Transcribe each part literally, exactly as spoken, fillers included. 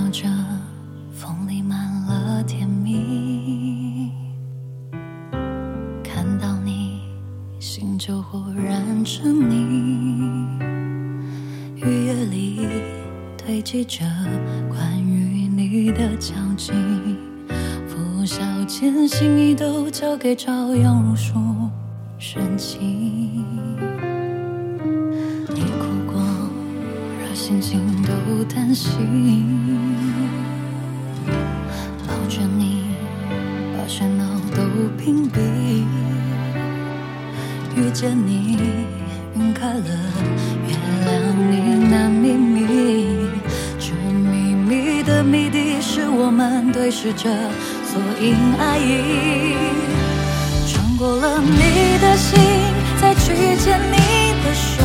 着风里满了甜蜜，看到你心就忽然沉溺，雨夜里堆积着关于你的交集，拂晓间心意都交给朝阳如数深情。你哭过，让心情都担心，抱着你，把喧闹都屏蔽。遇见你，晕开了，原谅你难秘密。这秘密的谜底是我们对视着，所以爱意。穿过了你的心，再去牵你的手，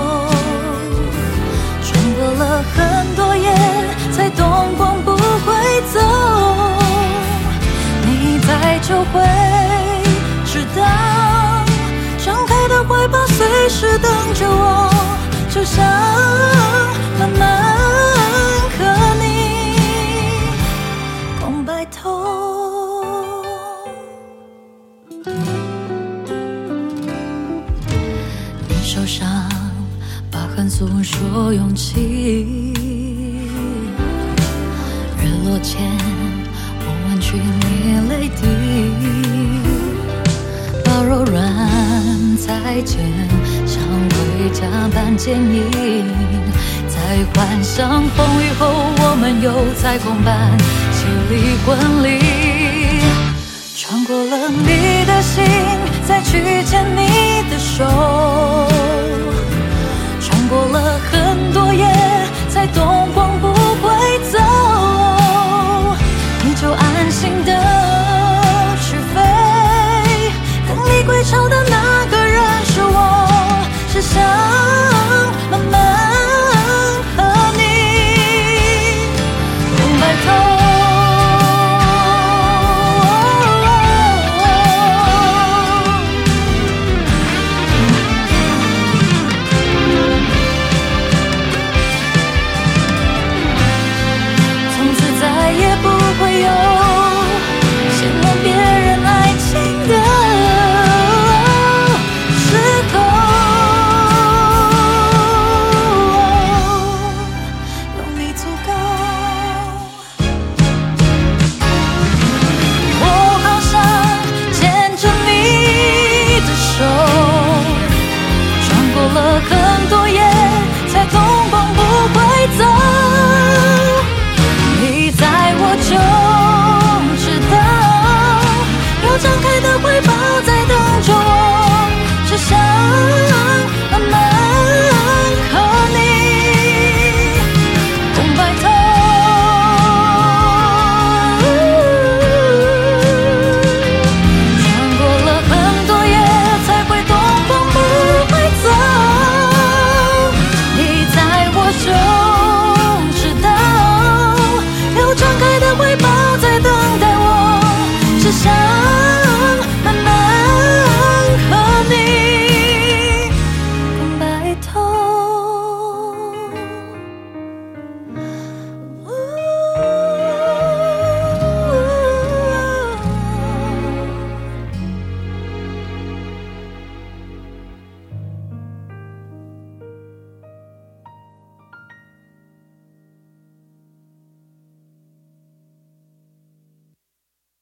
穿过了很多夜，才懂光不会走。你在就会知道，张开的怀抱随时等着我，就像慢慢和你共白头。你手上疤痕诉说勇气，日落前我吻去你泪滴，把柔软再见像回家般坚硬，在幻想风雨后我们又在共伴起离滚离。穿过了你的心，再去牵你的手，穿过了